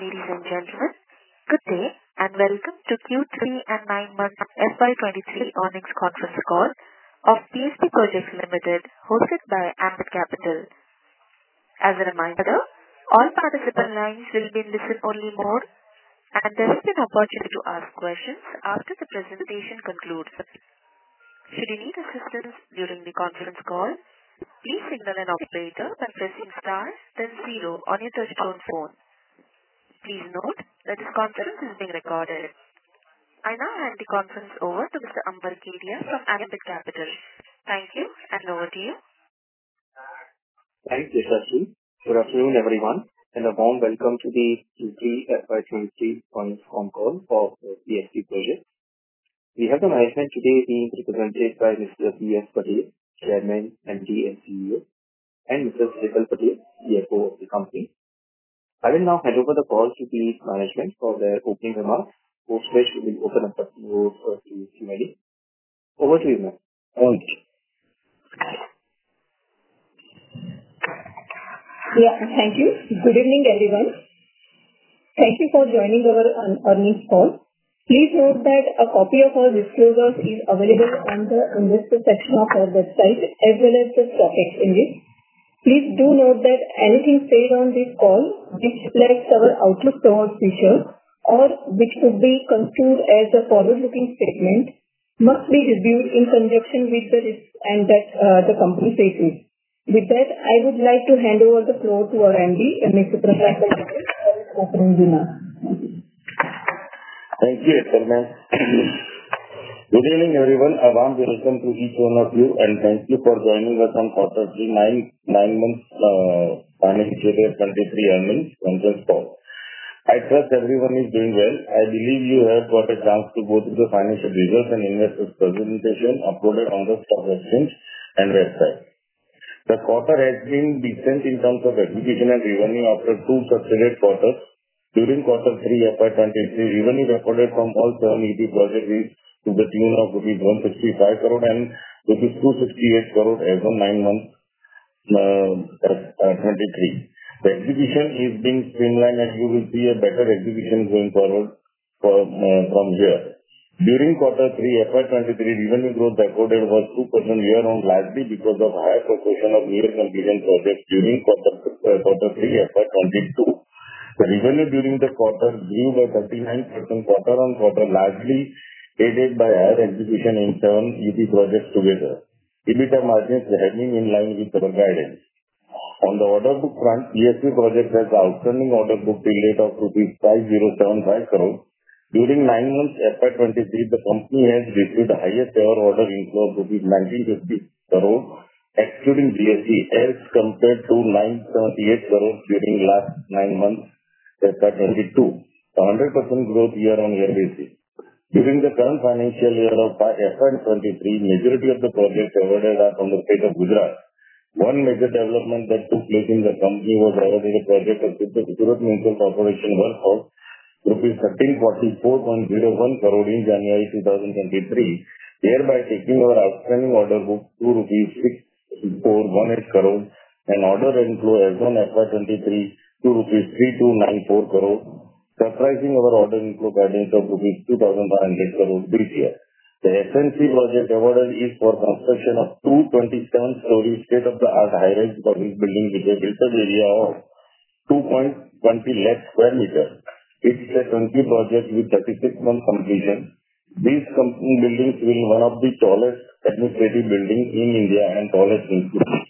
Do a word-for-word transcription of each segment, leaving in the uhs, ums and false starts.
Ladies and gentlemen, good day and welcome to Q three and nine months F Y twenty-three earnings conference call of P S P Projects Limited, hosted by Ambit Capital. As a reminder, all participant lines will be in listen-only mode, and there will be an opportunity to ask questions after the presentation concludes. Should you need assistance during the conference call, please signal an operator by pressing star then zero on your touchtone phone. Please note that this conference is being recorded. I now hand the conference over to Mister Ambar Kedia from Ambit Capital. Thank you, and over to you. Thanks, Yashasvi. Good afternoon, everyone, and a warm welcome to the Q three F Y twenty-three earnings con call for P S P Projects. We have the management today being represented by Mister P S Patel, Chairman, M D and C E O, and Mister Sridhar Patel, C F O of the company. I will now hand over the call to the management for their opening remarks, post which we will open up the floor for Q and A. Over to you, ma'am. Thank you. Yeah, thank you. Good evening, everyone. Thank you for joining our earnings call. Please note that a copy of our disclosures is available on the investor section of our website as well as the stock exchanges. Please do note that anything said on this call which reflects our outlook towards future or which could be construed as a forward-looking statement must be reviewed in conjunction with the risks and that uh, the company faces. With that, I would like to hand over the floor to our M D, Mister Prashant Patel, for his opening remarks. Thank you, Chairman. Good evening, everyone. A warm welcome to each one of you, and thank you for joining us on quarter three, nine, nine months uh, financial year twenty-three earnings conference call. I trust everyone is doing well. I believe you have got a chance to go through the financial results and investors presentation uploaded on the stock exchange and website. The quarter has been decent in terms of execution and revenue after two succeeded quarters. During quarter three F Y twenty-three, revenue recorded from all seven E P projects is to the tune of rupees one hundred sixty-five crore and rupees two hundred sixty-eight crore as of nine months uh, twenty-three. The execution is being streamlined and you will see a better execution going forward for, uh, from here. During quarter three F Y twenty-three, revenue growth recorded was two percent year-on largely because of higher proportion of near completion projects during quarter, uh, quarter three F Y twenty-two. The revenue during the quarter grew by thirty-nine percent quarter-on-quarter, largely aided by higher execution in seven E P projects together. EBITDA margins have been in line with our guidance. On the order book front, P S P Projects has outstanding order book till date of rupees five thousand seventy-five crore. During nine months F Y twenty-three, the company has received the highest ever order inflow of rupees nineteen fifty crore, excluding G S T, as compared to nine hundred seventy-eight crore during last nine months F Y twenty-two, a one hundred percent growth year-on-year basis. During the current financial year of F Y twenty-three, majority of the projects awarded are from the state of Gujarat. One major development that took place in the company was awarded a project of Surat Municipal Corporation worth of rupees one thousand thirteen forty-four point zero one crore in January two thousand twenty-three, thereby taking our outstanding order book to rupees six thousand four hundred eighteen crore and order inflow as on F Y twenty-three to rupees three thousand two hundred ninety-four crore, surprising our order inflow guidance of rupees two thousand five hundred crore this year. The S N C project awarded is for construction of two hundred twenty-seven story state-of-the-art high-rise public building with a built-up area of two point two zero lakh square meters. It is a turnkey project with thirty-six month completion. These company buildings will be one of the tallest administrative buildings in India and tallest in the world.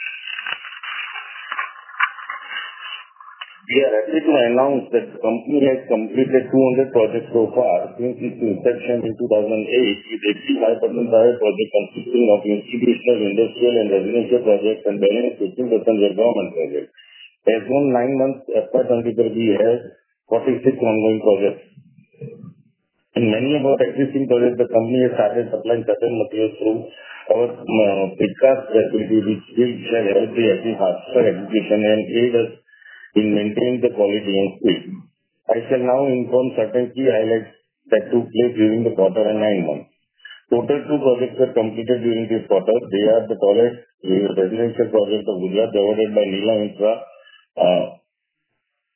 We are happy to announce that the company has completed two hundred projects so far since its inception in two thousand eight, with eighty-five percent private projects consisting of institutional, industrial and residential projects and balance fifteen percent were government projects. As on nine months F Y twenty-three, we have forty-six ongoing projects. In many of our existing projects, the company has started supplying certain materials through our uh, precast facility, which will shall help the faster execution and aid us in maintaining the quality and speed. I shall now inform certain key highlights that took place during the quarter and nine months. Total two projects were completed during this quarter. They are the tallest residential project of Gujarat awarded by Neelam Infra uh,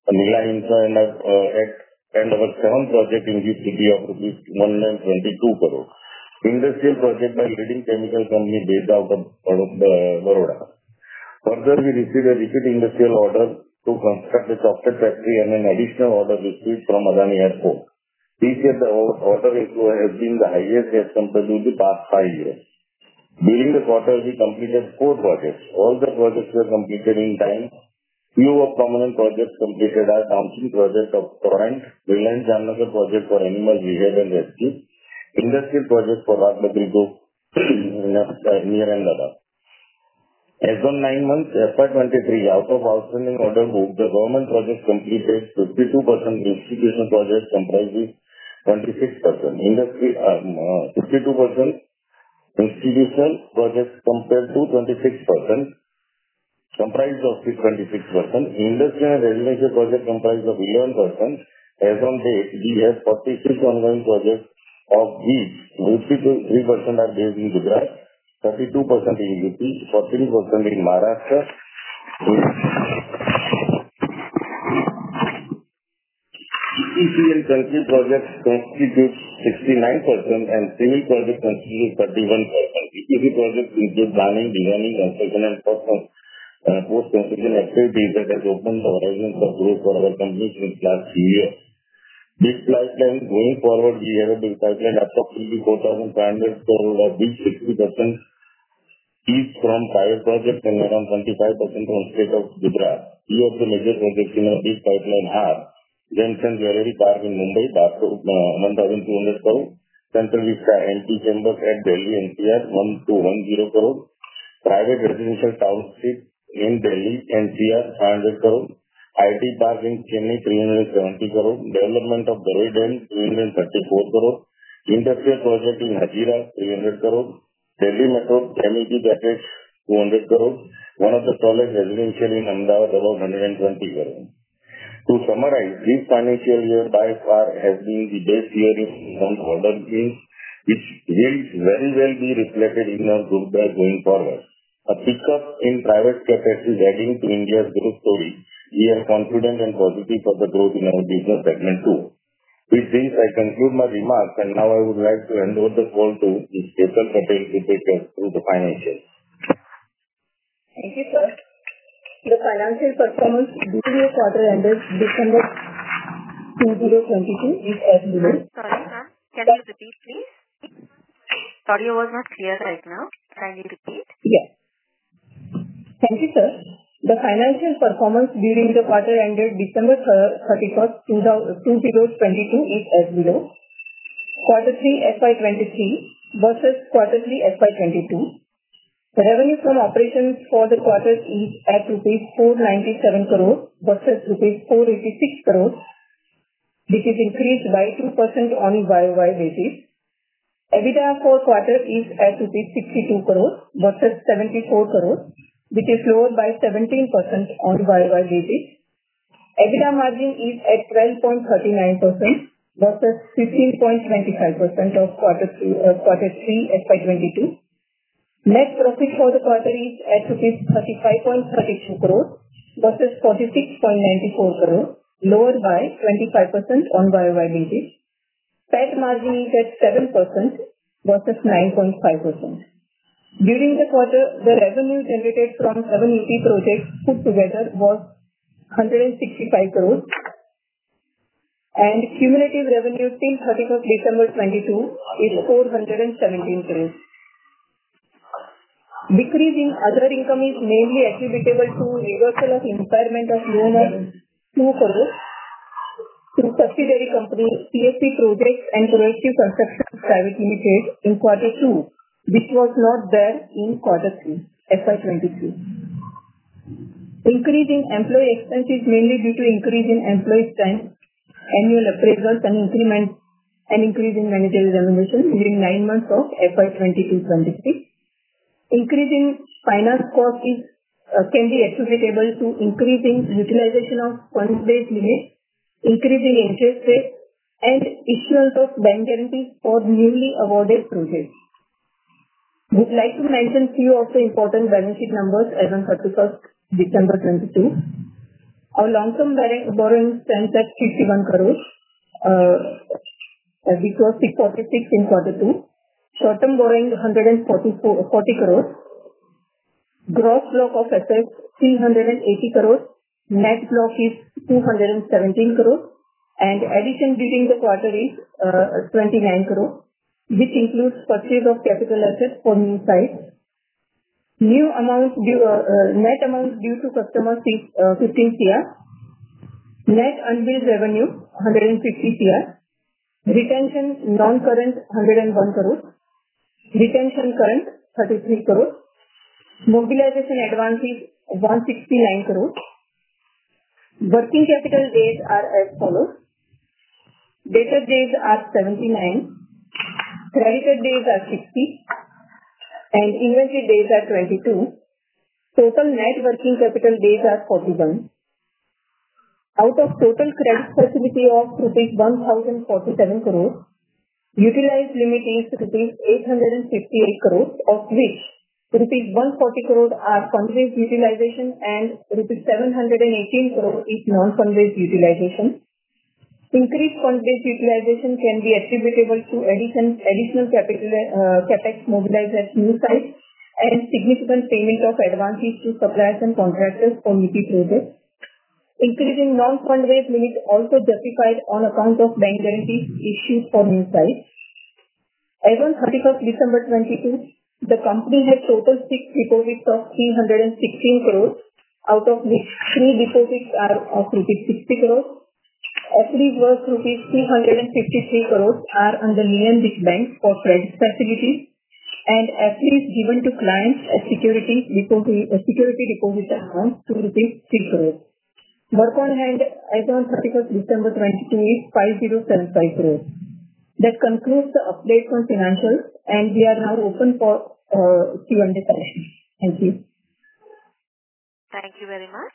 Nila Infra and uh, at and our seventh project in the city of rupees one hundred twenty-two crore. Industrial project by leading chemical company based out of, out of uh, Baroda. Further, we received a repeat industrial order to construct a chocolate factory and an additional order received from Adani Airport. This year, the order inflow has been the highest as compared to the past five years. During the quarter, we completed four projects. All the projects were completed in time. Few of prominent projects completed are Thompson project of Torrent, Reliance Jamnagar project for animal rehab and rescue, industrial project for Ragbagri Group near Ahmedabad. As on nine months F Y twenty-three, out of outstanding order book, the government projects completed fifty-two percent, institutional projects comprises twenty-six percent, industry um, uh, fifty-two percent, institutional projects compared to twenty-six percent. Comprised of twenty-six percent. Industrial and residential project comprised of eleven percent. As on date, we have forty-six ongoing projects, of which fifty-three percent are based in Gujarat, thirty-two percent in U P, forty percent in Maharashtra. E P C and country projects constitute sixty-nine percent and civil projects constitute thirty-one percent. E P C projects include planning, designing, construction and post Uh, post-construction activities that has opened the horizons of growth for our company since last few years. This pipeline, going forward, we have a big pipeline approximately four thousand five hundred crore, of which sixty percent is from private projects and around twenty-five percent from state of Gujarat. Few of the major projects in our big pipeline are Jensen Jewellery Park in Mumbai, uh, one thousand two hundred crore, Central Vista N T Chambers at Delhi N C R, one thousand two hundred ten crore, private residential township in Delhi N C R, five hundred crore, I T Park in Chennai, three hundred seventy crore, development of Baroi Dam, three hundred thirty-four crore, industrial project in Hazira, three hundred crore, Delhi Metro M E T package, two hundred crore, one of the tallest residential in Ahmedabad, about one hundred twenty crore. To summarize, this financial year by far has been the best year in terms of order gains, which will very well be reflected in our group going forward. A pickup in private CapEx is adding to India's growth story. We are confident and positive for the growth in our business segment too. With this, I conclude my remarks, and now I would like to hand over the call to Miz Ketal Patel to take us through the financials. Thank you, sir. The financial performance during the quarter ended December twenty twenty-two is as below. Sorry, ma'am. Can you repeat, please? Audio was not clear right now. Kindly repeat. Yes. Thank you, sir. The financial performance during the quarter ended December thirty-first, twenty twenty-two is as below. Quarter three F Y twenty-three versus Quarter three F Y twenty-two. The revenue from operations for the quarter is at rupees four hundred ninety-seven crore versus rupees four hundred eighty-six crore, which is increased by two percent on Y O Y basis. EBITDA for quarter is at rupees sixty-two crore versus seventy-four crore, which is lower by seventeen percent on Y O Y basis. EBITDA margin is at twelve point three nine percent versus fifteen point two five percent of quarter three, uh, quarter three F Y twenty-two. Net profit for the quarter is at rupees thirty-five point three two crore versus forty-six point nine four crore, lower by twenty-five percent on Y O Y basis. P A T margin is at seven percent versus nine point five percent. During the quarter, the revenue generated from seven U P projects put together was one hundred sixty-five crores, and cumulative revenue till thirty-first December twenty-two is four hundred seventeen crores. Decrease in other income is mainly attributable to reversal of impairment of loan of two crores to subsidiary company P S P Projects and Proactive Construction Private Limited in quarter two, which was not there in quarter three F Y twenty-three. Increase in employee expense is mainly due to increase in employee strength, annual appraisals and increment and increase in managerial remuneration during nine months of F Y twenty-two twenty-three. Increase in finance cost is uh, can be attributable to increase in utilization of fund-based limits, increase in interest rates, and issuance of bank guarantees for newly awarded projects. Would like to mention few of the important balance sheet numbers as on thirty-first December twenty-two. Our long-term borrowing stands at fifty-one crores, uh, which was six forty-six in quarter two. Short-term borrowing one hundred forty crores. Gross block of assets three hundred eighty crores. Net block is two hundred seventeen crores. And addition during the quarter is uh, twenty-nine crores, which includes purchase of capital assets for new sites. New amounts due, uh, uh, net amounts due to customers is uh, fifteen crores. Net unbilled revenue one hundred fifty crores. Retention non-current one hundred one crores. Retention current thirty-three crores. Mobilization advances one hundred sixty-nine crores. Working capital days are as follows. Debtor days are seventy-nine. Creditor days are sixty. And inventory days are twenty-two. Total net working capital days are forty-one. Out of total credit facility of rupees one thousand forty-seven crores, utilized limit is rupees eight hundred fifty-eight crores, of which rupees one hundred forty crores are fund-based utilization and rupees seven hundred eighteen crores is non-fund-based utilization. Increased fund-based utilization can be attributable to addition, additional capital uh, capex mobilized at new sites and significant payment of advances to suppliers and contractors for U P projects. Increasing non-fund-based limit also justified on account of bank guarantees issued for new sites. As on thirty-first December twenty-two, the company had total six deposits of three hundred sixteen crores, out of which three deposits are of rupees sixty crores. F Ds worth rupees two hundred fifty-three crores are under Lion Rich Bank for credit facilities, and F Ds given to clients as security deposit, uh, security deposit amount to rupees three crores. Work on hand as on thirty-first December twenty-two is five thousand seventy-five crores. That concludes the update on financials, and we are now open for uh, Q and A session. Thank you. Thank you very much.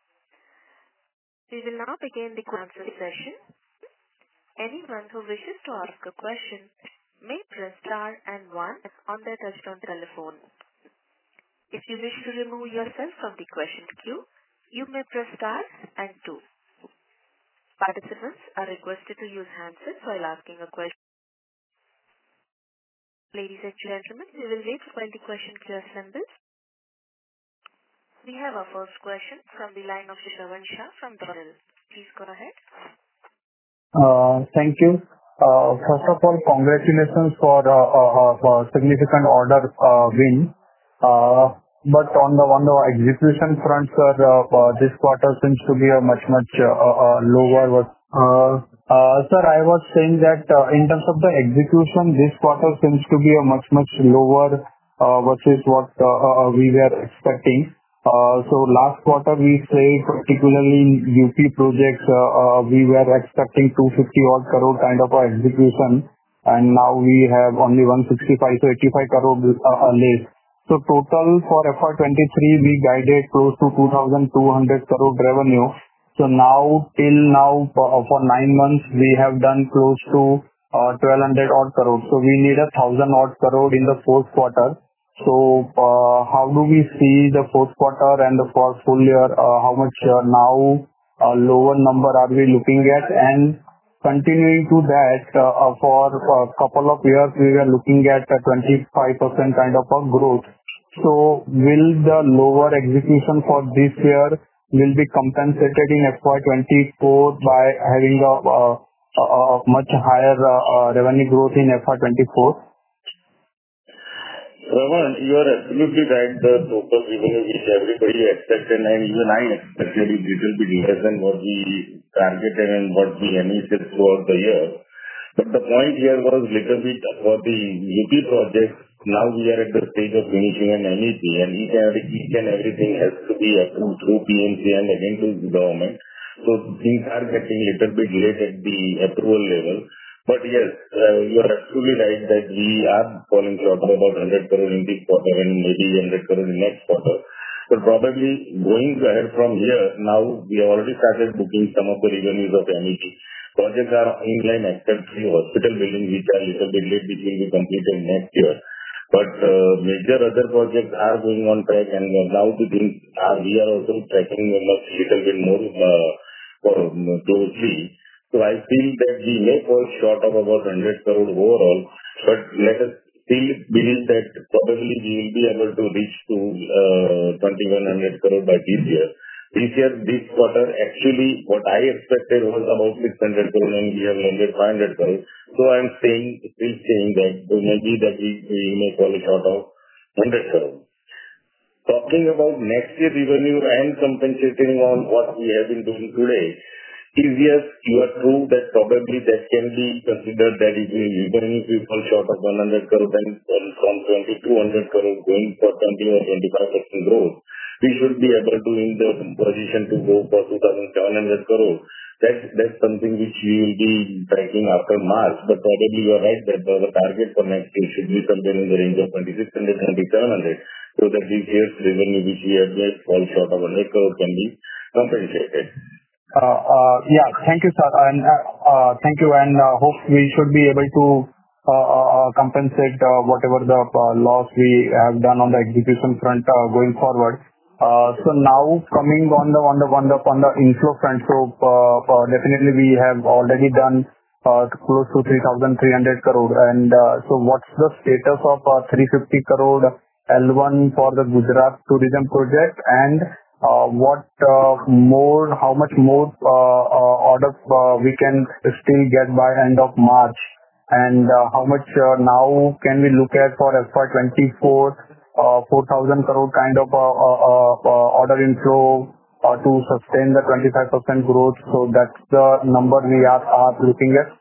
We will now begin the answer session. Anyone who wishes to ask a question may press star and one on their touchtone telephone. If you wish to remove yourself from the question queue, you may press star and two. Participants are requested to use handsets while asking a question. Ladies and gentlemen, we will wait while the question queue assembles. We have our first question from the line of Shravan Shah from Dorel. Please go ahead. Uh, thank you. Uh, first of all, congratulations for uh, uh, uh, significant order uh, win. Uh, but on the on the execution front, sir, uh, uh, this quarter seems to be a much much uh, uh, lower. Uh, uh, sir, I was saying that uh, in terms of the execution, this quarter seems to be a much much lower uh, versus what uh, uh, we were expecting. Uh, so last quarter we say particularly in U P projects uh, uh, we were expecting two hundred fifty odd crore kind of a execution, and now we have only one hundred sixty-five, so eighty-five crore uh, less. So total for F Y twenty-three we guided close to two thousand two hundred crore revenue. So now till now for, for nine months we have done close to uh, twelve hundred odd crore. So we need a thousand odd crore in the fourth quarter. So, uh, how do we see the fourth quarter and the for full year? Uh, how much uh, now uh, lower number are we looking at? And continuing to that, uh, for a couple of years we were looking at a twenty-five percent kind of a growth. So, will the lower execution for this year will be compensated in F Y twenty-four by having a, a, a much higher uh, revenue growth in F Y twenty-four? Raman, you are absolutely right. The total revenue which everybody expected, and even I expected, is little bit less than what we targeted and what we initiated throughout the year. But the point here was little bit for the U P project. Now we are at the stage of finishing an M E P, and each and, each and everything has to be approved through P M C and again to the government. So things are getting little bit late at the approval level. But yes, uh, you are absolutely right that we are falling short of about one hundred crore in this quarter and maybe one hundred crore in next quarter. But probably going ahead from here, now we have already started booking some of the revenues of M E P. Projects are in line except the hospital buildings which are little bit late, which will be completed next year. But uh, major other projects are going on track, and now the things are, we are also tracking a much little bit more uh, um, closely. So I feel that we may fall short of about one hundred crore overall, but let us still believe that probably we will be able to reach to uh, twenty-one hundred crore by this year. This year, this quarter, actually, what I expected was about six hundred crore, and we have landed five hundred crore. So I'm saying, still saying that maybe that we, we may fall short of one hundred crore. Talking about next year revenue and compensating on what we have been doing today, is yes, you are true that probably that can be considered that if we, even if we fall short of one hundred crore, then from twenty to one hundred crore going for twenty or twenty-five percent growth, we should be able to in the position to go for two thousand seven hundred crore. That's, that's something which we will be tracking after March, but probably you are right that the, the target for next year should be somewhere in the range of twenty-six hundred, twenty-seven hundred, so that this year's revenue which we have just fall short of one hundred crore can be compensated. Uh, uh, yeah, thank you, sir. And uh, uh, thank you, and uh, hope we should be able to uh, uh, compensate uh, whatever the uh, loss we have done on the execution front uh, going forward. Uh, so now coming on the on the on the on the inflow front, so uh, uh, definitely we have already done uh, close to three thousand three hundred crore. And uh, so what's the status of uh, three hundred fifty crore L one for the Gujarat tourism project, and Uh, what uh, more, how much more uh, uh, orders uh, we can still get by end of March, and uh, how much uh, now can we look at for F Y twenty-four, uh, four thousand crore kind of uh, uh, uh, uh, order inflow uh, to sustain the twenty-five percent growth. So that's the number we are, are looking at.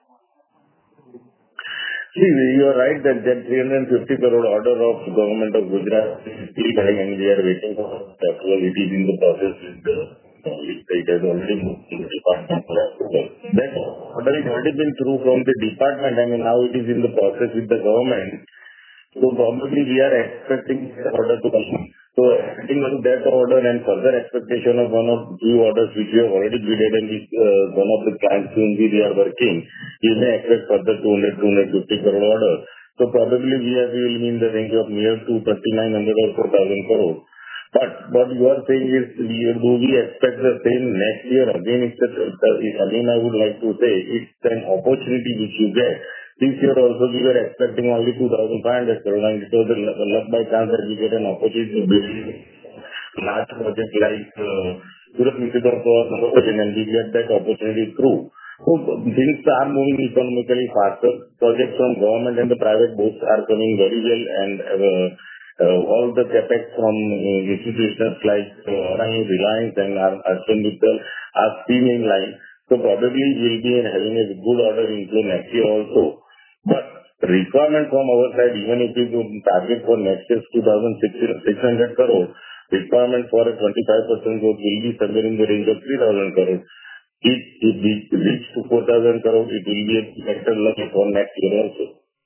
See, you are right that that three hundred fifty crore order of government of Gujarat is still coming, and we are waiting for approval. It is in the process with the, it has already moved to the department for approval. That order has already been through from the department. I mean, now it is in the process with the government. So probably we are expecting that order to come. So expecting on that order and further expectation of one of few orders which we have already bidded and which uh, one of the clients whom we are working, we may expect further two hundred, two hundred fifty crore order. So probably we are we will be in the range of near to thirty-nine hundred or four thousand crore. But what you are saying is, we- do we expect the same next year? Again, it's a, again, I would like to say, it's an opportunity which you get. This year also, we were expecting only two thousand five hundred crore, and it was a luck luck by chance that we get an opportunity to build large project like uh, Surat Institute of Innovation, and we get that opportunity through. So things are moving economically faster. Projects from government and the private both are coming very well, and uh, uh, all the capex from uh, institutions like uh, Reliance and Ashwin Mittal are streaming line. So probably we'll be having a good order inflow next year also. But requirement from our side, even if we would target for next year's two thousand six hundred crore, requirement for a twenty-five percent growth will be somewhere in the range of three thousand crore. If if we reach to four thousand crore, it will be a better luck for next year also.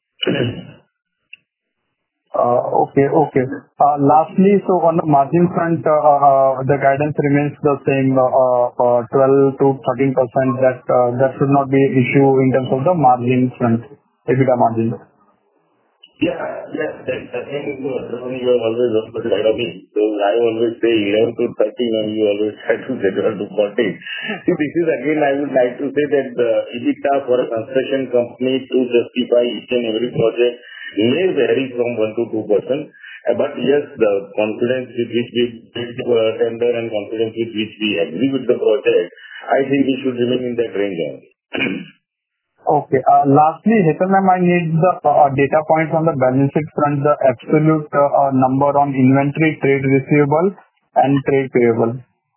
Uh, Okay. Okay. Uh, Lastly, so on the margin front, uh, uh, the guidance remains the same, uh, uh, twelve to thirteen percent. That uh, that should not be an issue in terms of the margin front, EBITDA margin. Yeah. Yes. That's the thing. You are always on the side of me. So I always say eleven to thirteen, and you always try to get on to fourteen. See, this is again, I would like to say that the EBITDA for a construction company to justify each and every project may vary from one to two percent. Uh, But yes, the confidence with which we bid the tender and confidence with which we agree with the project, I think we should remain in that range only. Okay. Uh, Lastly, Hetal ma'am, I need the uh, data points on the balance sheet front, the absolute uh, uh, number on inventory, trade receivable, and trade payable.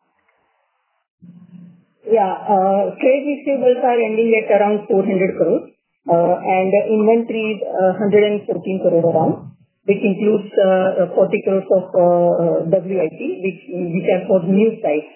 Yeah. uh, Trade receivables are ending at around four hundred crore, uh, and the inventory is uh, one hundred fourteen crore around, which includes uh, forty crores of uh, uh, W I P, which which are for new sites.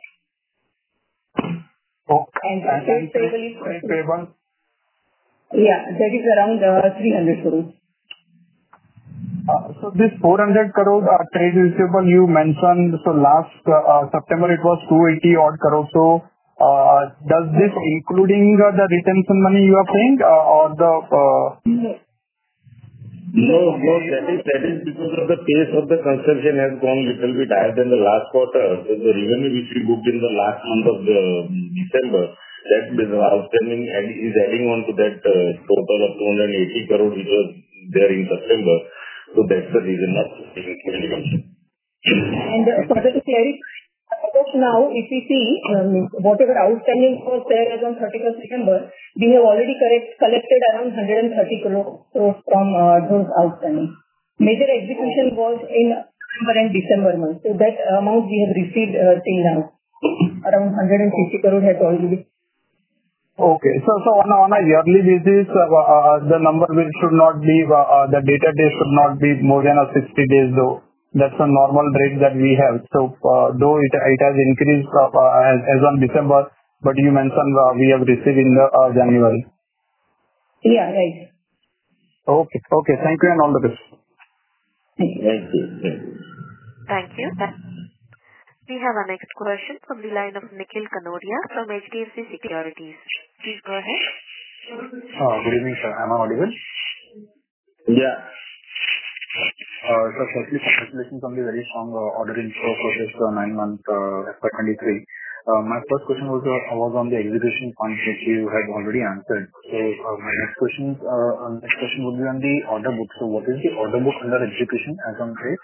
Okay. And And trade and payable is, trade payable? yeah, that is around uh, three hundred crores. Uh, So this four hundred crore uh, trade receivable you mentioned, so last uh, uh, September it was two hundred eighty odd crore. So uh, does this including uh, the retention money you are paying uh, or the? uh, No, no, that is, that is because of the pace of the construction has gone little bit higher than the last quarter. So the revenue which we booked in the last month of the December, that is outstanding and is adding on to that uh, total of two hundred eighty crore which was there in September. So that's the reason of increase. And uh, further to clarify, as of now, if we see um, whatever outstanding was there as on thirty-first December, we have already correct, collected around one hundred thirty crore from uh, those outstanding. Major execution was in November and December month. So that amount we have received uh, till now. Around one hundred fifty crore has already been. Okay. So so on a on a yearly basis, uh, uh, the number will should not be, uh, uh, the data days should not be more than a sixty days, though. That's a normal rate that we have. So, uh, though it it has increased uh, uh, as as on December, but you mentioned uh, we have received in the uh, January. Yeah, right. Okay. Okay. Thank you and all the best. Thank you. Thank you. Thank you. We have our next question from the line of Nikhil Kanodia from H D F C Securities. Please go ahead. Uh, Good evening, sir. Am I audible? Yeah. Uh, So firstly, congratulations on the very strong uh, order inflow for this uh, nine-month uh, F Y twenty-three. Uh, My first question was uh, was on the execution point, which you have already answered. So uh, my next question uh, uh, next question would be on the order book. So what is the order book under execution as on date?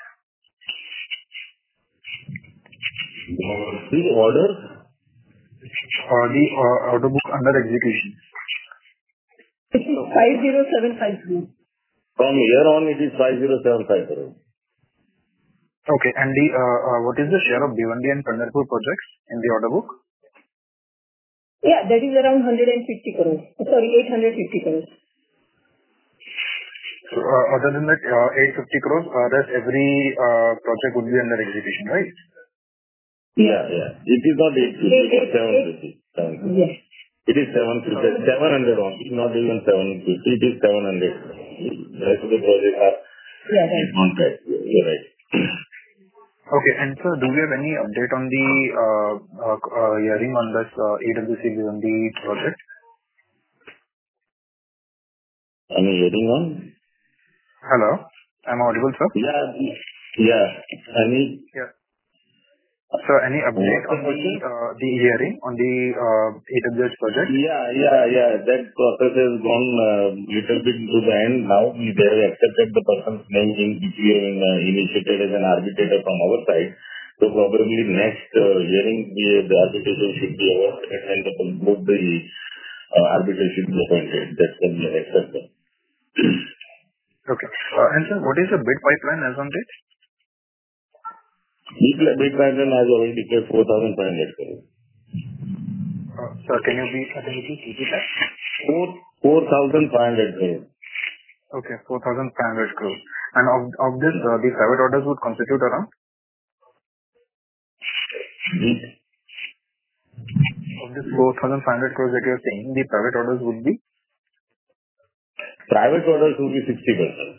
The order Uh, The uh, order book under execution. five zero seven five three. from here on it is five zero seven five crore. Okay. And the uh, uh, what is the share of Bhiwandi and Pandharpur projects in the order book? Yeah, that is around one hundred fifty crores. Sorry, eight hundred fifty crores. So uh, other than that, uh, eight hundred fifty crores, uh, rest every uh, project would be under execution, right? Yeah, yeah. It is not eight fifty, it is seven fifty. Yes. It is seven fifty, seven hundred only, not even seven fifty, it is seven hundred. The rest of the projects are Yeah, right. on track. You're right. Okay. And sir, do we have any update on the uh, uh, uh, hearing on this uh, A W C Bhiwandi project? Any hearing on? Hello? Am I audible, sir? Yeah, yeah. Any, Yeah. Sir, any update What on the uh, the hearing on the uh, A W S project? yeah, yeah, yeah. That process has gone uh, little bit to the end now. We they have accepted the person's name in which we have uh, initiated as an arbitrator from our side. So probably next uh, hearing, we, the arbitration should be over and the both the uh, arbitration should be appointed. That's when we are accepted. Okay. Uh, And sir, what is the bid pipeline as on date? Big Big Pipeline has already declared four thousand five hundred crore. Uh, Sir, can you be uh, can you please repeat that? four thousand five hundred crore. Okay, four thousand five hundred crores. And of of this, uh, the private orders would constitute around? Of this four thousand five hundred crores that you are saying, the private orders would be? Private orders will be sixty percent.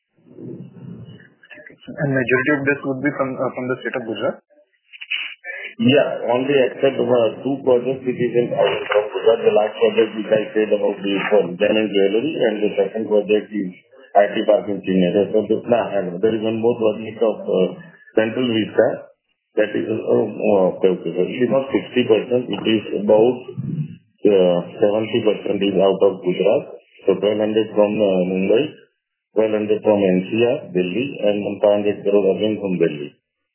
And majority of this would be from uh, from the state of Gujarat? Yeah, only except uh, two projects which is in from Gujarat. The last project which I said about the for gem and jewelry, and the second project is I T Park in Chennai. So this, nah, there is one more project of uh, Central Vista. That is, uh, oh, okay, okay. So it is not sixty percent. It is about uh, seventy percent is out of Gujarat. So twelve hundred from uh, Mumbai, twelve hundred from N C R, Delhi, and five hundred crore again from Delhi.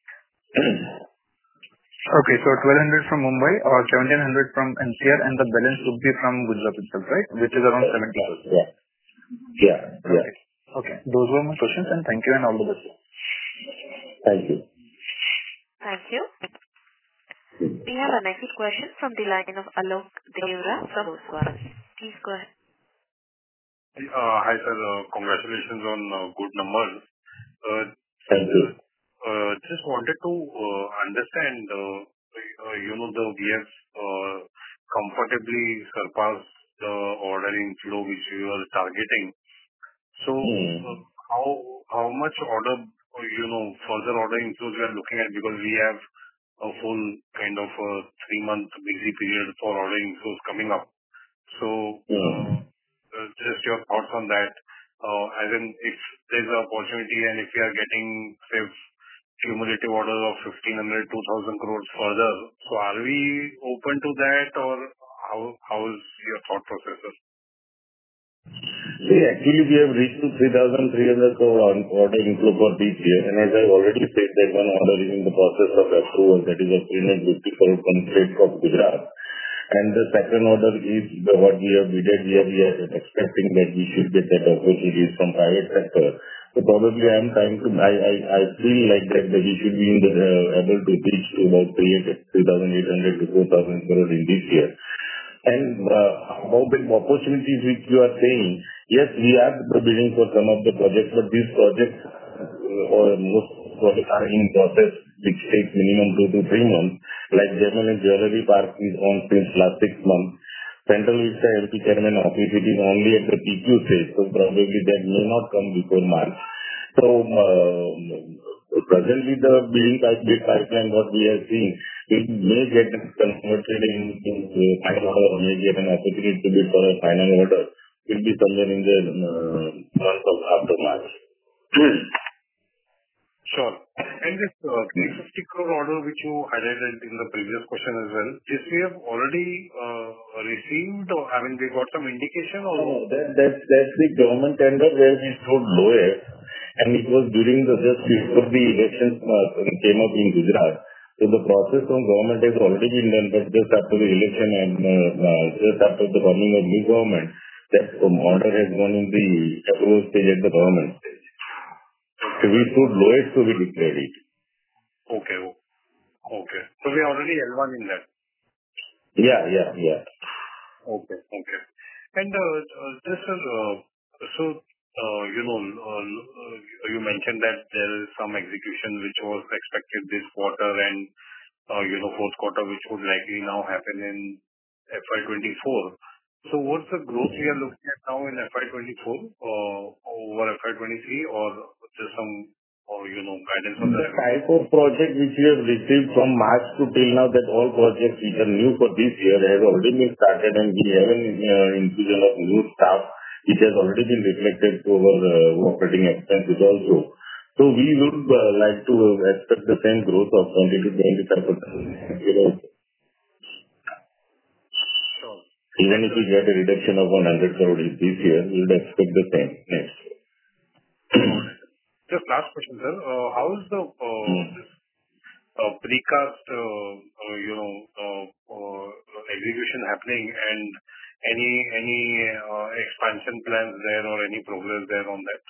Okay, so twelve hundred from Mumbai or seventeen hundred from N C R, and the balance would be from Gujarat itself, right? Which is around seventy percent. Yeah. Yeah. Yeah. Okay. Okay. Those were my questions, and thank you and all the best. Thank you. Thank you. We have our next question from the line of Alok Deora from Oswal. Please go ahead. Uh, Hi, sir. Uh, Congratulations on uh, good numbers. Uh, Thank you. uh, Just wanted to uh, understand, uh, uh, you know, the we have uh, comfortably surpassed the order inflow which we were targeting. So, Hmm. uh, how how much order, uh, you know, further order inflows we are looking at? Because we have a full kind of uh, three-month busy period for order inflows coming up. So, Hmm. uh, uh, just your thoughts on that. Uh, as in, if there's an opportunity and if we are getting, say, cumulative orders of fifteen hundred, two thousand crores further, so are we open to that, or how how is your thought process, sir? See, actually, we have reached to three thousand three hundred crore on order inflow for this year. And as I already said, that one order is in the process of approval, that is a three hundred fifty crore from State of Gujarat. And the second order is the, what we have bid. We are, we are expecting that we should get that opportunities from private sector. So probably I am trying to, I, I, I feel like that, that we should be in the, uh, able to reach to about three thousand eight hundred to four thousand crore in this year. And uh, about the opportunities which you are saying, yes, we are bidding for some of the projects, but these projects uh, or most projects are in process, which takes minimum two to three months. Like German and Jewelry Park is on since last six months. Central Vista M P Chairman Office, it is only at the P Q stage, so probably that may not come before March. So, uh, presently the bidding pipe- bid pipeline, what we have seen, it may get converted into uh, final order, or may get an opportunity to bid for a final order, will be somewhere in the uh, month of after March. Sure. And this uh, three hundred fifty crore order which you highlighted in the previous question as well, this we have already uh, received, or I mean, we got some indication, or? No, that, that's, that's the government tender where we stood lowest, and it was during the, just before the elections uh, came up in Gujarat. So the process from government has already been done, but just after the election and uh, uh, just after the coming of new government, that um, order has gone in the approval stage at the government stage. So we stood lowest, so we declared it. Okay. Okay. So we are already L one in that. Yeah, yeah, yeah. Okay. Okay. And uh, uh, just, uh, so, uh, you know, uh, uh, you mentioned that there is some execution which was expected this quarter and, uh, you know, fourth quarter, which would likely now happen in F Y twenty-four. So what's the growth we are looking at now in F Y twenty-four uh, over F Y twenty-three, or just some, or, you know, guidance on The that? type of project which we have received from March to till now, that all projects which are new for this year has already been started, and we have an uh, infusion of new staff, which has already been reflected to our uh, operating expenses also. So we would uh, like to expect the same growth of twenty to twenty-five percent. Sure. Even And if we uh, get a reduction of one hundred crore this year, we would expect the same next year. just last question, sir. Uh, How is the uh, Hmm. this uh, precast, uh, uh, you know, uh, uh, execution happening, and any any uh, expansion plans there or any progress there on that?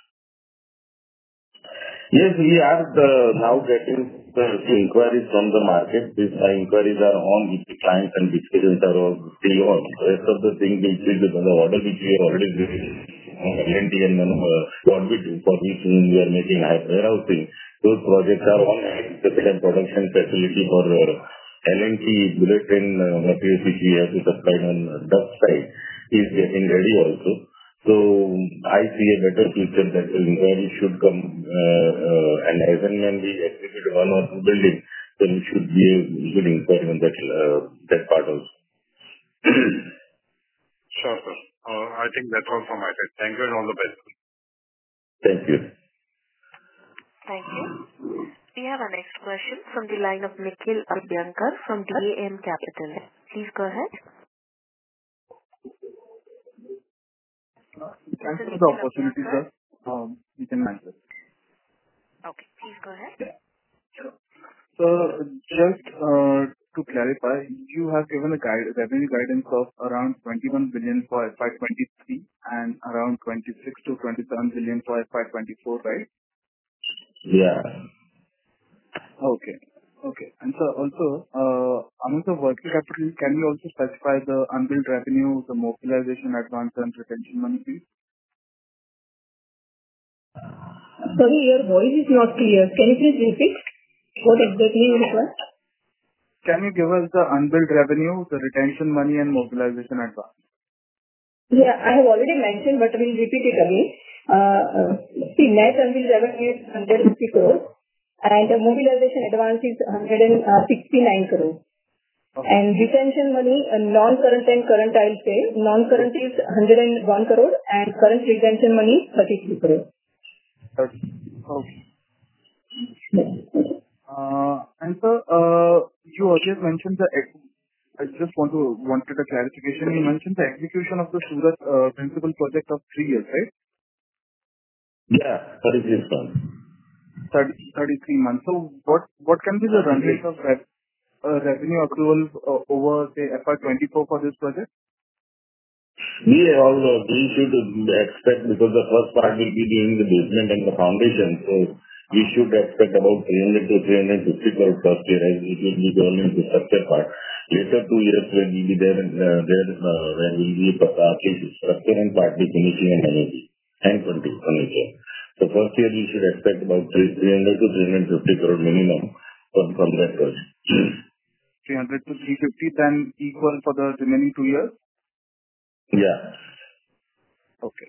Yes, we are uh, now getting the inquiries from the market. These uh, inquiries are on with the clients, and discussions are all still on. The rest of the thing which is the order which we have already received on L and T and uh, what we do, for which we are making high warehousing, those projects are on, and the second production facility for uh, L and T bullet train uh, materials which we have to supply on uh, Dutch side is getting ready also. So I see a better future that the inquiry should come, uh, uh, and as and when we execute one or two buildings, then we should be a good inquiry on that, uh, that part also. Sure, sir. Uh, I think that's all from my side. Thank you and all the best. Thank you. Thank you. We have our next question from the line of Nikhil Abhyankar from D A M Capital. Please go ahead. Thanks Mister for the Nikhil opportunity, Abhyankar? sir. Um, You can answer. Okay, please go ahead. So just uh, to clarify, you have given a guide, revenue guidance of around twenty-one billion for F Y twenty-three and around twenty-six to twenty-seven billion for F Y twenty-four, right? Yeah. Okay. Okay. And so also, uh, among the working capital, can you also specify the unbilled revenue, the mobilization advance and retention money, please? Sorry, your voice is not clear. Can you please repeat what exactly you request? Can you give us the unbilled revenue, the retention money, and mobilization advance? Yeah, I have already mentioned, but I will repeat it again. Uh, uh, See, net unbilled revenue is one hundred fifty crores, and the mobilization advance is one hundred sixty-nine crores. And retention money, uh, non-current and current, I'll say. Non-current is one hundred one crore and current retention money thirty-three crore. Okay. Uh, and sir, uh, you earlier mentioned the, ex- I just want to wanted a clarification. You mentioned the execution of the Surat uh, principal project of three years, right? Yeah, thirty-three months. thirty, thirty-three months. So what, what can be the run rate of rev, uh, revenue accrual uh, over, say, F Y twenty-four for this project? We all, uh, we should expect, because the first part will be doing the basement and the foundation, so we should expect about three hundred to three hundred fifty crore first year, as it will be going into structure part. Later two years will be there, uh, there, uh, where will be partly structure and partly finishing and energy, and twenty furniture. So first year we should expect about three hundred to three hundred fifty crore minimum from, from that project. three hundred to three fifty, then equal for the remaining two years? Yeah. Okay.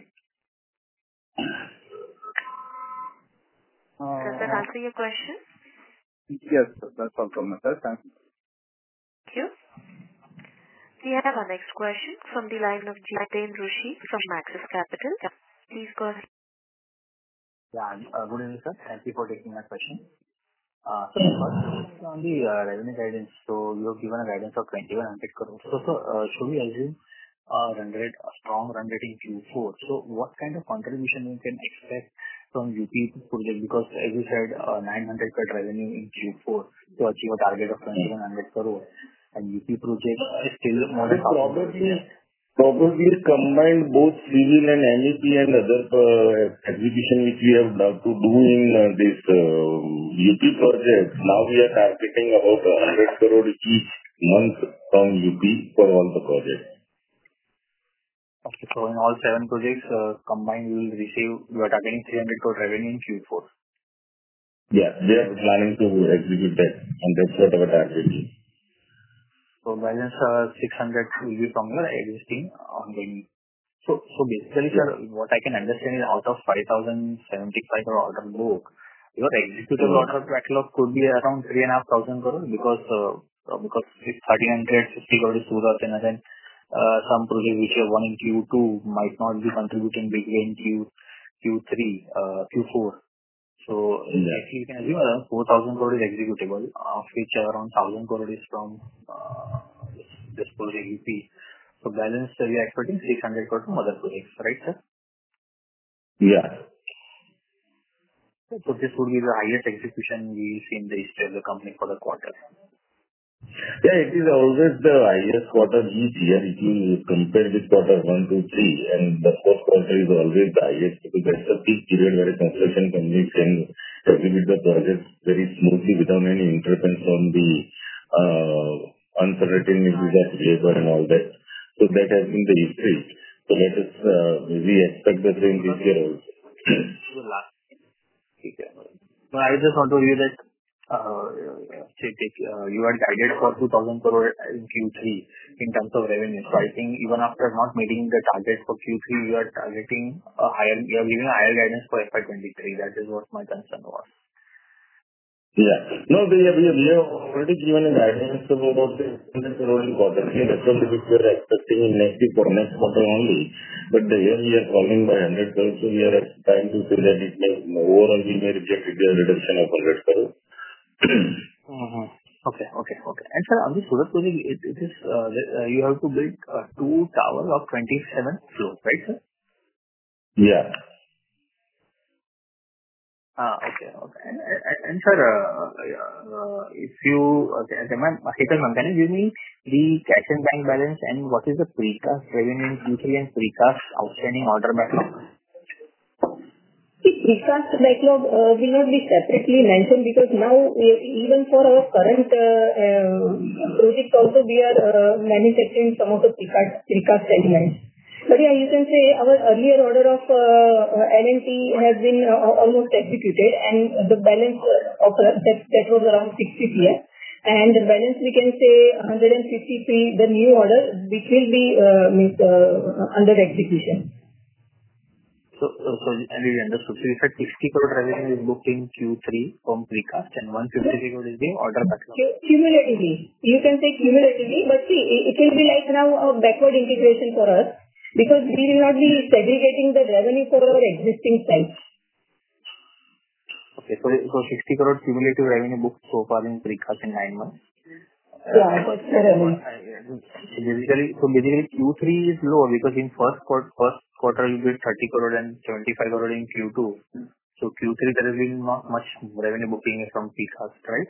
Does that Uh, answer your question? yes, sir, that's all from my side. Thank you. Thank you. We have our next question from the line of Jiten Rushi from Maxis Capital. Please go ahead. Yeah, uh, good evening, sir. Thank you for taking my question. Uh, so the first question is on the uh, revenue guidance. So you have given a guidance of twenty-one hundred crores. So, so uh, should we assume uh, run rate, a strong run rate in Q four? So what kind of contribution we can expect from U P project? Because as you said, uh, nine hundred crore revenue in Q four to achieve a target of twenty-one hundred crore. And U P project is still more than Probably, probably combined both civil and M E P and other uh, execution which we have done to do in uh, this uh, U P project. Now we are targeting about one hundred crore each month from U P for all the projects. Okay, so in all seven projects uh, combined, we will receive, we are targeting three hundred crore revenue in Q four. Yeah, they are planning to execute that, and that's what our target is. So balance uh, six hundred will be from your existing ongoing. So so basically, sir, what I can understand is out of five thousand seventy-five crore order book, your executable order backlog could be around three thousand five hundred crore because uh, uh, because it's one thousand three hundred fifty crore is Surat, and then uh, some project which are won in Q two might not be contributing big way in Q Q3, uh, Q four. So Yeah. actually, we can assume around four thousand crore is executable, of which around one thousand crore is from uh, this this project U P. So balance, uh, we are expecting six hundred crore from other projects, right, sir? Yeah. So this would be the highest execution we see in the history of the company for the quarter. Yeah, it is always the highest quarter each year if you compare with quarter one to three, and the fourth quarter is always the highest because that's the peak period where a construction company can execute the project very smoothly without any interference from the uh, uncertainties of labor and all that. So that has been the history. So let us, uh, we expect the same this year also. So the last, okay. So I just want to review that, uh, say, take, uh, you are guided for two thousand crore in Q three in terms of revenue. So I think even after not meeting the target for Q three, you are targeting a higher, you are giving a higher guidance for F Y twenty-three. That is what my concern was. Yeah. No, we have we have we have already given a guidance of about one hundred crore in quarter three. That's what we were expecting in next for next quarter only. But the year we are falling by one hundred crore, so we are trying to say that it may overall we may reject it a reduction of one hundred crore. Mm-hmm. Okay, okay, okay. And sir, on the Surat project, it, it is, uh, the- uh, you have to build uh, two towers of twenty-seven floors, right, sir? Yeah. Ah, okay, okay. And, and, and sir, uh, uh, if you, okay, okay, ma'am, Hital ma'am, can you give me the cash and bank balance and what is the precast revenue in Q three and precast outstanding order backlog? See, precast backlog uh, will not be separately mentioned because now uh, even for our current uh, uh, project also we are uh, manufacturing some of the precast, precast elements. But yeah, you can say our earlier order of uh, L and T has been uh, almost executed and the balance of uh, that, that was around sixty crore. And the balance we can say one hundred fifty-three, the new order which will be uh, means, uh, under execution. So So, uh, so I really understood. So you said sixty crore revenue is booked in Q three from precast and one hundred fifty crore is the order backlog. Cumulatively. You can say cumulatively, but see, it it will be like now a backward integration for us because we will not be segregating the revenue for our existing sites. Okay. So, so sixty crore cumulative revenue booked so far in precast in nine months. Yeah, that's the revenue. So basically, so basically Q three is low because in first quarter, first quarter you did thirty crore and seventy-five crore in Q two. So Q three there has been not much revenue booking from precast, right?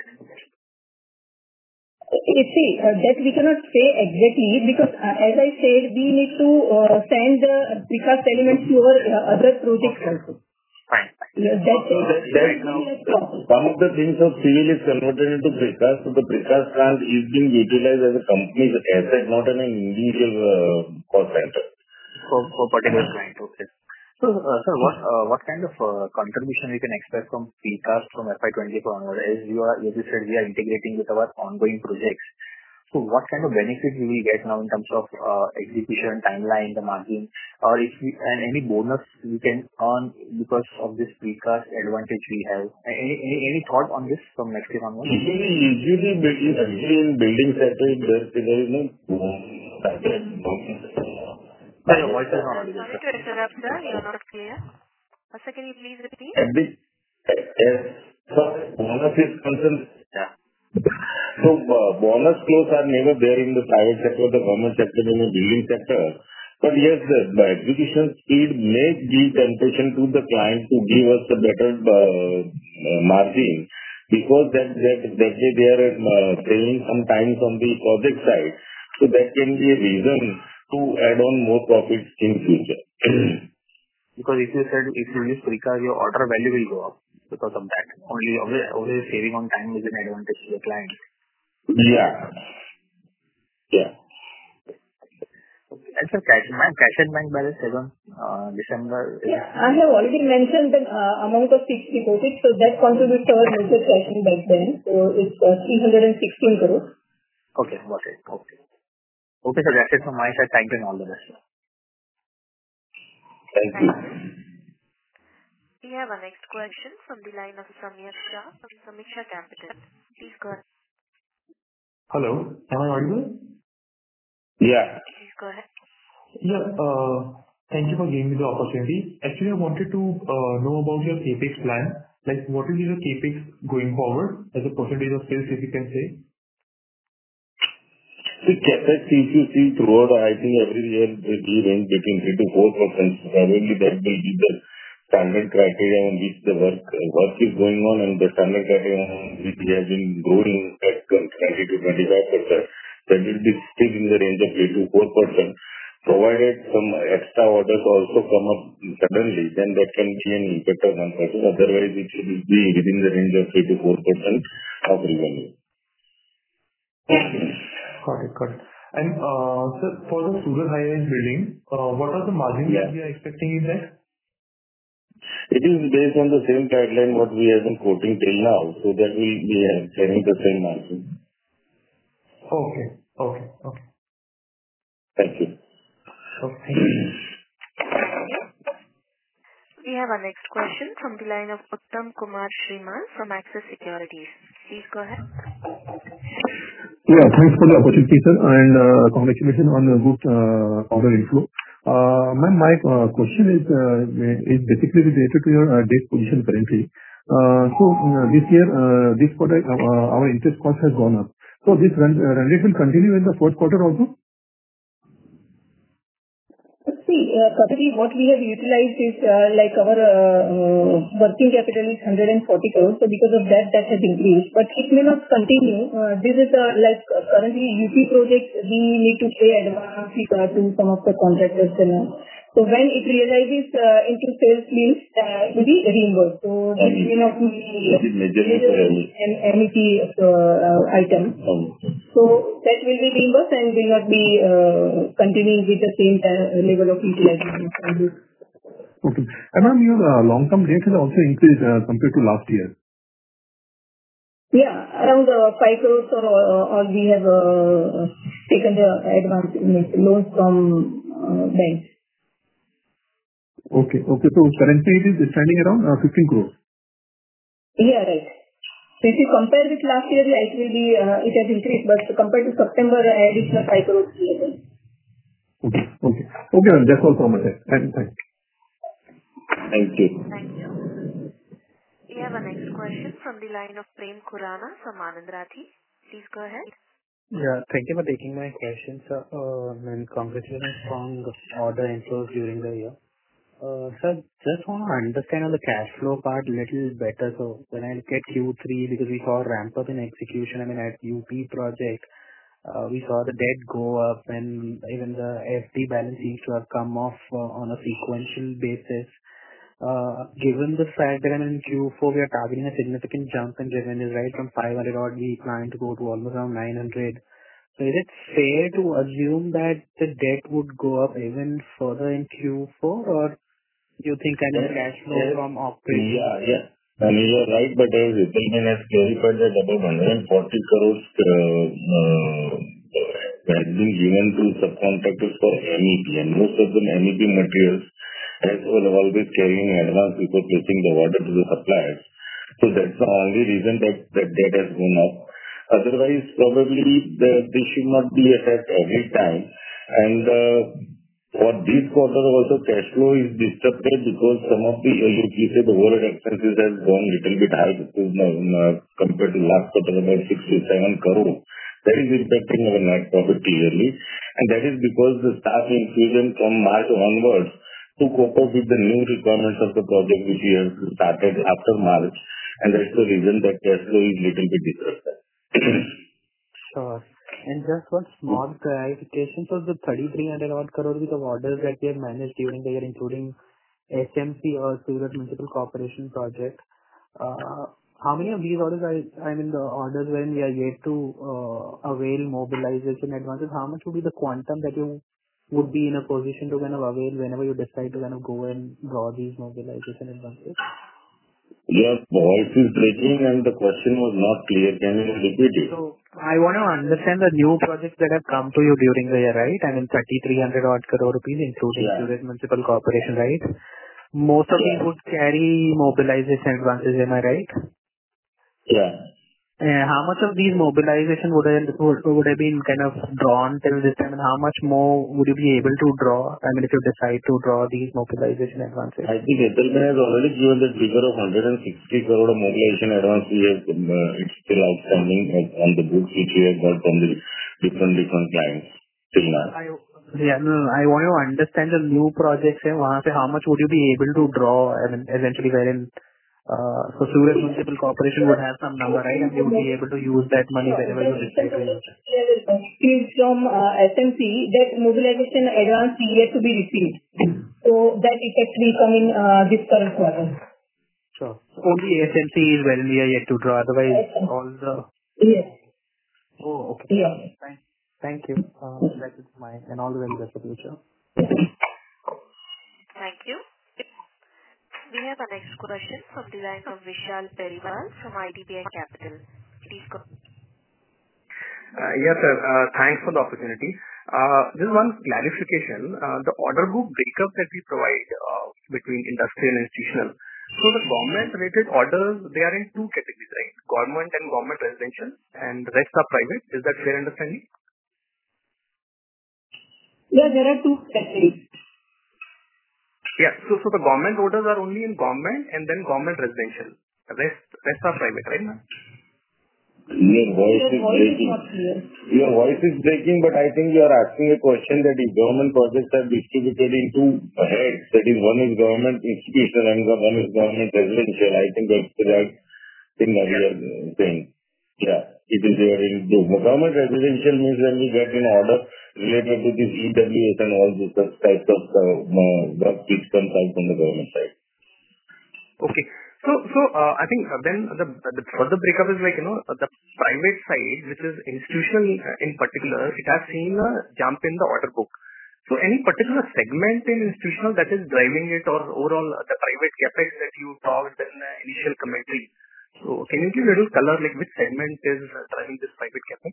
You see, uh, that we cannot say exactly because, uh, as I said, we need to uh, send the precast elements to our uh, other projects also. Fine. Yeah, that's it. Right now, some of the things of civil is converted into precast, so the precast plant is being utilized as a company's asset, not an individual uh, cost center. For for particular client. Okay. So, uh, sir, what uh, what kind of uh, contribution we can expect from precast from F Y twenty-four onward? As you are, as you said, we are integrating with our ongoing projects. So what kind of benefit we will get now in terms of uh, execution, timeline, the margin, or if we, and any bonus we can earn because of this precast advantage we have? Any any any thought on this from next year onwards? Usually, usually building, usually in building sector, there there is no Sir, your voice is not audible, Sorry sir. to interrupt, sir. You're not clear. Uh, Sir, can you please repeat? at the as far as bonus is concerned. Yeah. So uh, bonus flows are never there in the private sector, the government sector, in the building sector. But yes, the, the execution speed may give temptation to the client to give us a better uh, uh, margin because that that that way they are uh, saving some times on the project side. So that can be a reason to add on more profits in future. Because if you said if you use precast, your order value will go up because of that. Only obviously, obviously saving on time is an advantage to the client. Yeah. Yeah. And sir, cash bank, cash and bank balance as on uh, December. is- Yeah, I have already mentioned the uh, amount of fixed deposit, so that contributes to our major cash in back then. So it's uh, three hundred sixteen crores. Okay, got it. Okay. Okay, sir, that's it from my side. Thank you and all the best, sir. Thank you. Thank you. We have our next question from the line of Samyak Shah from Samiksha Capital. Please go ahead. Hello, am I audible? Yeah. Please go ahead. Yeah, uh, thank you for giving me the opportunity. Actually, I wanted to uh, know about your CapEx plan. Like, what will be the CapEx going forward as a percentage of sales, if you can say? The CapEx, if you see throughout, I think every year they give range between three to four percent. Probably that will be the standard criteria on which the work work is going on and the standard criteria on which we have been growing at twenty to twenty-five percent. That will be still in the range of three to four percent. Provided some extra orders also come up suddenly, then that can be an impact of one percent. Otherwise, it will be within the range of three to four percent of revenue. Got it. Got it. And, uh, sir, for the Surat high-rise building, uh, what are the margins Yeah. that we are expecting in that? It is based on the same guideline what we have been quoting till now, so that will be uh, carrying the same margin. Okay. Okay. Okay. Thank you. Okay, thank you. Thank you. We have our next question from the line of Uttam Kumar Sriman from Axis Securities. Please go ahead. Yeah, thanks for the opportunity, sir, and uh, congratulations on the good uh, order inflow. Uh, Ma'am, my uh, question is uh, is basically related to your uh, debt position currently. Uh, So uh, This year, uh, this quarter, uh, our interest cost has gone up. So This run uh, run rate will continue in the fourth quarter also? See, uh, currently what we have utilized is uh, like our uh, uh, working capital is one hundred forty crores. So because of that, that has increased. But it may not continue. Uh, This is uh, like uh, currently U P projects, we need to pay advance uh, to some of the contractors and all. So when it realizes uh, into sales means uh, it will be reimbursed. So this may not be an M E P uh, item. So that will be reimbursed and will not be uh, continuing with the same uh, level of utilization. Okay. And Ma'am, your uh, long-term debt has also increased uh, compared to last year. Yeah, around uh, five crores or uh, or we have uh, taken the advance loans from uh, banks. Okay. Okay. So currently it is standing around uh, fifteen crores. Yeah, right. So if you compare with last year, yeah, it will be, uh, it has increased, but compared to September, uh, additional five crores. Okay. Okay. Okay, ma'am. That's all from my side. And thanks. Thank you. Thank you. We have our next question from the line of Prem Khurana from Anand Rathi. Please go ahead. Yeah, thank you for taking my question, sir. Uh, and congratulations on the order inflows during the year. Uh, Sir, just want to understand on the cash flow part a little better. So when I look at Q three, because we saw a ramp up in execution, I mean, at U P project, uh, we saw the debt go up and even the F D balance seems to have come off uh, on a sequential basis. Uh, Given the fact that, I mean, in Q four, we are targeting a significant jump in revenues, right? From five hundred odd, we plan to go to almost around nine hundred. So is it fair to assume that the debt would go up even further in Q four, or do you think, I mean, the cash flow from operations? Yeah, yeah. I mean, you're right, but as Ritesh has clarified that about one hundred forty crores uh, uh, has been given to subcontractors for M E P, and most of them M E P materials as well always carrying advance before placing the order to the suppliers. So that's the only reason that that debt has gone up. Otherwise, probably the, this should not be a fact every time. And uh, for this quarter also, cash flow is disrupted because some of the, uh, you you said the overhead expenses has gone little bit high because now, uh, compared to last quarter, about six to seven crore. That is impacting our net profit clearly. And that is because the staff infusion from March onwards to cope up with the new requirements of the project which we have started after March. And that's the reason that cash flow is little bit disrupted. Sure. And just one small clarification. So the thirty-three hundred odd crore worth of orders that we have managed during the year, including S M C or Surat Municipal Corporation project, uh, how many of these orders are, I mean, the orders wherein we are yet to uh, avail mobilization advances, how much would be the quantum that you would be in a position to kind of avail whenever you decide to kind of go and draw these mobilization advances? Your voice is breaking and the question was not clear. Can you repeat it? So I want to understand the new projects that have come to you during the year, right? I mean, thirty-three hundred odd crore rupees, including Yeah. Surat Municipal Corporation, right? Most of Yeah. these would carry mobilization advances, am I right? Yeah. Uh, How much of these mobilization would have would would have been kind of drawn till this time, and how much more would you be able to draw, I mean, if you decide to draw these mobilization advances? I think Aethelman has already given the figure of one hundred sixty crore of mobilization advance. We have, uh, it's still outstanding uh, on the books which we have got from the different different clients till now. I Yeah, no, no, I want to understand the new projects, and वहाँ पे how much would you be able to draw, I mean, eventually wherein, uh, so Surat Municipal Corporation would have some number, right? And you would be able to use that money whenever you decide to use it. Is from uh, S M C that mobilization advance yet to be received. So that effect will come in uh, this current quarter. Sure. So only S M C is wherein we are yet to draw, otherwise all the... Yes. Oh, okay. Yeah. Thank thank you. Uh, That is mine, and all the very best for future. Thank you. We have our next question from the line of Vishal Periwal from I D B I Capital. Please go. Uh, Yes, sir. Uh, Thanks for the opportunity. Uh, Just one clarification. Uh, The order book breakup that we provide uh, between industrial and institutional. So the government-related orders, they are in two categories, right? Government and government residential, and the rest are private. Is that fair understanding? Yeah, there are two categories. Yeah. So so the government orders are only in government and then government residential. The rest rest are private, right, ma'am? Your voice is Your voice is breaking. not clear. Your voice is breaking, but I think you are asking a question that if government projects are distributed into heads, that is one is government institutional and the one is government residential. I think that's the right thing that you are uh, saying. Yeah, it is there in the government residential means when we get an order related to this E W S and all these such types of uh, uh, work which comes out from the government side. Okay. So, so uh, I think uh, then the the further breakup is like, you know, uh, the private side, which is institutional uh, in particular, it has seen a jump in the order book. So any particular segment in institutional that is driving it, or overall uh, the private capex that you talked in the initial commentary? So can you give a little color, like which segment is uh, driving this private capex?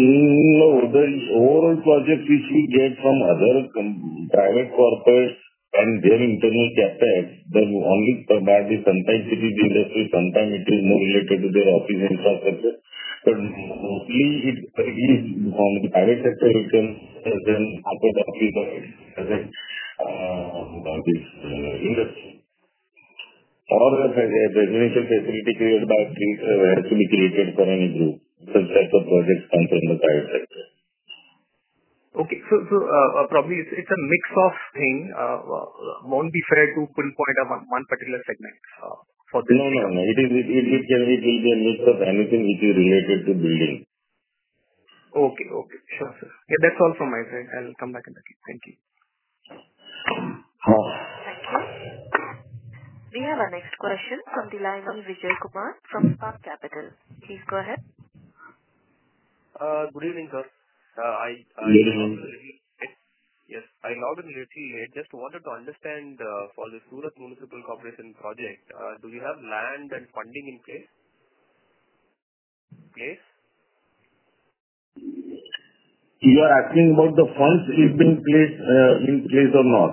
No, the overall projects which we get from other com- private corporates and their internal capex, the only part is sometimes it is industry, sometimes it is more related to their office infrastructure. But mostly it, it is from the private sector, it can as an corporate office or as a uh, this uh, industry. Or a residential facility created by uh, has to be created for any group. Such type of projects come from the private sector. Okay. So, so uh, uh, probably it's, it's a mix of thing. Uh, uh, won't be fair to pinpoint a one, one particular segment uh, for this. No, no, no. It is it, it, it can it will be a mix of anything which is related to building. Okay, okay, sure, sir. Yeah, that's all from my side. I'll come back in the queue. Thank you. Huh. Thank you. We have our next question from the line of Vijay Kumar from Spark Capital. Please go ahead. Uh, Good evening, sir. Uh, I I Good logged evening. in a little late. Yes, I logged in a little late. Just wanted to understand, uh, for the Surat Municipal Corporation project, uh, do we have land and funding in place? Place? You are asking about the funds is being placed uh, in place or not?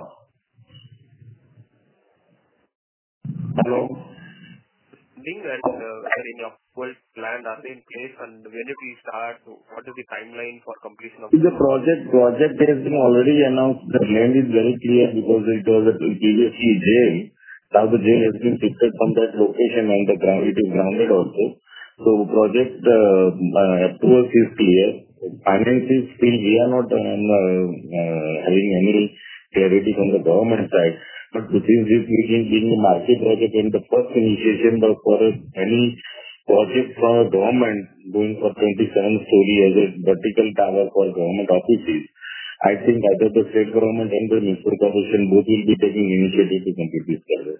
Hello? Funding and uh, whether in your world land, are they in place, and when it will start? What is the timeline for completion of The project project has been already announced. The land is very clear because it was a previously jail. Now the jail has been shifted from that location and the ground it is grounded also. So project uh, uh, approval is clear. Finance is still we are not um, uh, uh, having any clarity from the government side. But since this being being a market project and the first initiation was for any project from a government going for twenty-seven story as a vertical tower for government offices, I think either the state government and the municipal corporation both will be taking initiative to complete this project.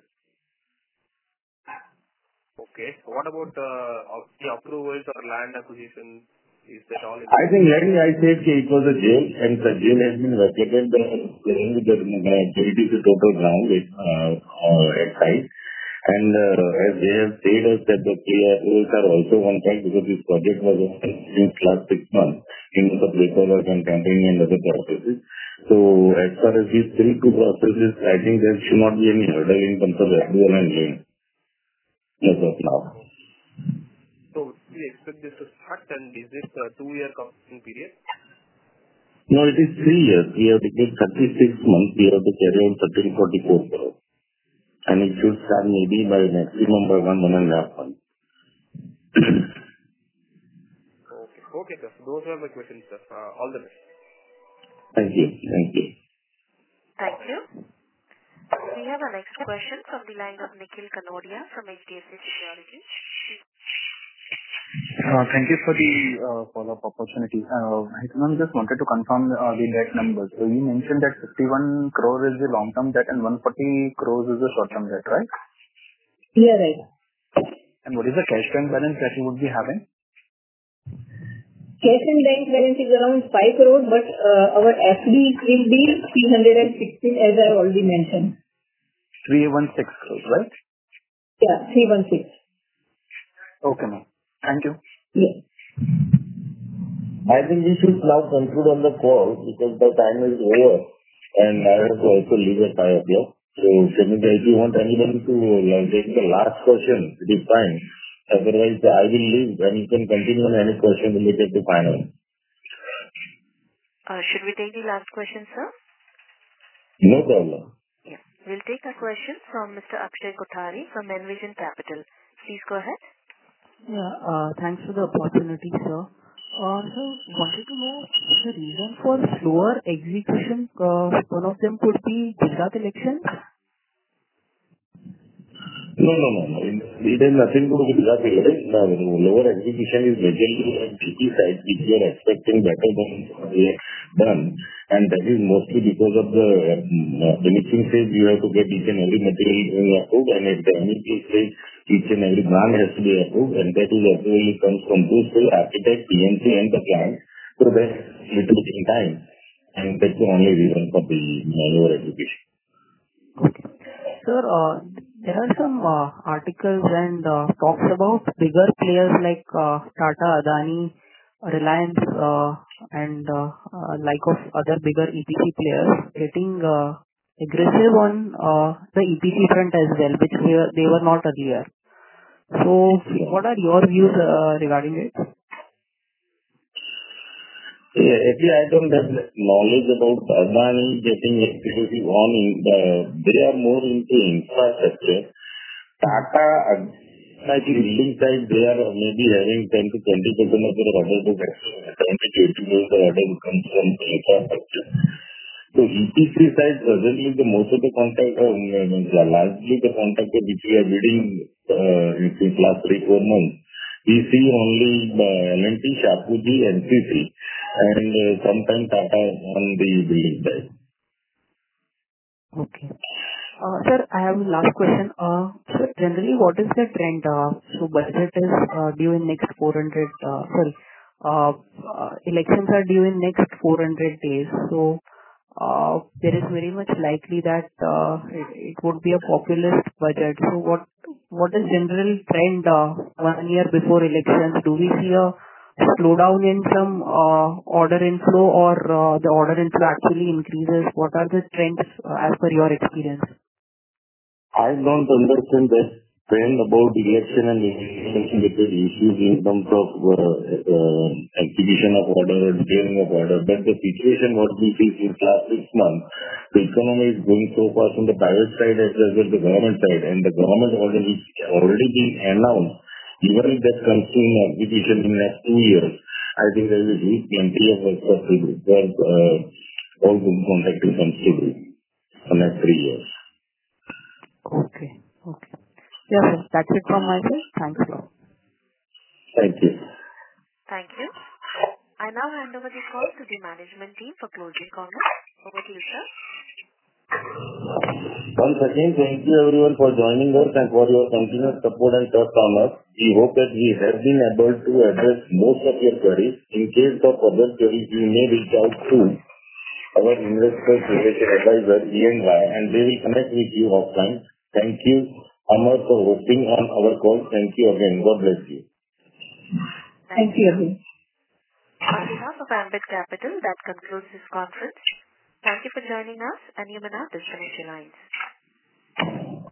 Okay. What about uh, of the approvals or land acquisition? Is that all in I think let me I said it was a jail and the jail has been vacated. The land with the uh, it is a total ground uh, uh, at site. And uh, as they have said us that the clear rules are also on track because this project was on since last six months in terms of paperwork and campaigning and other processes. So as far as these three two processes, I think there should not be any hurdle in terms of approval and land as of now. So we expect this to start, and is this a two-year completion period? No, it is three years. We have to take thirty-six months. We have to carry out thirteen forty-four crores. And it should start maybe by maximum by one, one and a half months. Okay. Okay, sir. Those are my questions, sir. Uh, All the best. Thank you. Thank you. Thank you. We have our next question from the line of Nikhil Kanodia from H D F C Securities. Uh, Thank you for the uh, follow-up opportunity. Uh, I just wanted to confirm uh, the debt numbers. So you mentioned that fifty-one crore is the long-term debt and one hundred forty crores is the short-term debt, right? Yeah, right. And what is the cash bank balance that you would be having? Cash and bank balance is around five crore, but uh, our F D will be three hundred sixteen, as I already mentioned. three hundred sixteen crores, right? Yeah, three hundred sixteen. Okay, ma'am. Thank you. Yeah. I think we should now conclude on the call because the time is over and I have to also leave at five o'clock. So, Shamika, if you want anybody to uh, take the last question, it is fine. Otherwise, I will leave and you can continue on any question related to finance. Uh, should we take the last question, sir? No problem. Yeah. We'll take a question from Mister Akshay Kothari from Envision Capital. Please go ahead. Yeah, uh, thanks for the opportunity, sir. Uh, so, wanted to know the reason for slower execution. Uh, one of them could be Gujarat elections. No, no, no, no. It it has nothing to do with that. No, no, lower execution is majorly on P P side, which we are expecting better than what we have done. And that is mostly because of the um, uh, finishing stage, you have to get each and every material being approved, and at the M E P stage, each and every plan has to be approved, and that is approval comes from two stage, architect, P M C, and the client. So that's little bit in time, and that's the only reason for the uh, lower execution. Okay. Sir, uh, there are some uh, articles and uh, talks about bigger players like uh, Tata, Adani, Reliance, uh, and uh, uh, like of other bigger E P C players getting uh, aggressive on uh, the E P C front as well, which they were, they were not earlier. So what are your views uh, regarding it? Yeah, actually, I don't have knowledge about Adani getting aggressive on in the, they are more into infrastructure. Tata, I think building side, they are maybe having ten to twenty percent of their order book, seventy to eighty percent of the order book comes from infrastructure. So E P C side, presently, the most of the contract, uh, largely the contract which we are bidding uh, in the last three, four months, we see only uh, L and T, Shapoorji, N C C, and uh, sometimes Tata on the building side. Okay. Uh, Sir, I have a last question. Uh, Sir, generally, what is the trend? Uh, So budget is uh, due in next four hundred, uh, sorry, uh, uh, elections are due in next four hundred days. So, uh, there is very much likely that uh, it it would be a populist budget. So what what is general trend uh, one year before elections? Do we see a slowdown in some uh, order inflow, or uh, the order inflow actually increases? What are the trends uh, as per your experience? I don't understand that trend about election and election-related issues in terms of uh, uh, execution of order, declaring of order. But the situation what we see since last six months, the economy is going so fast on the private side as well as the government side, and the government order is already been announced. Even if that comes to in execution in next two years, I think there will be plenty of work for for, uh, all the contracting comes to do for next three years. Okay. Okay. Yes, sir. That's it from my side. Thanks a lot. Thank you. Thank you. I now hand over the call to the management team for closing comments. Over to you, sir. Once again, thank you everyone for joining us and for your continuous support and trust on us. We hope that we have been able to address most of your queries. In case of other queries, you may reach out to our investor relations advisor, E and Y, and they will connect with you offline. Thank you, Amar, for hosting on our call. Thank you again. God bless you. Thank you, everyone. On behalf of Ambit Capital, that concludes this conference. Thank you for joining us, and you may now disconnect your lines.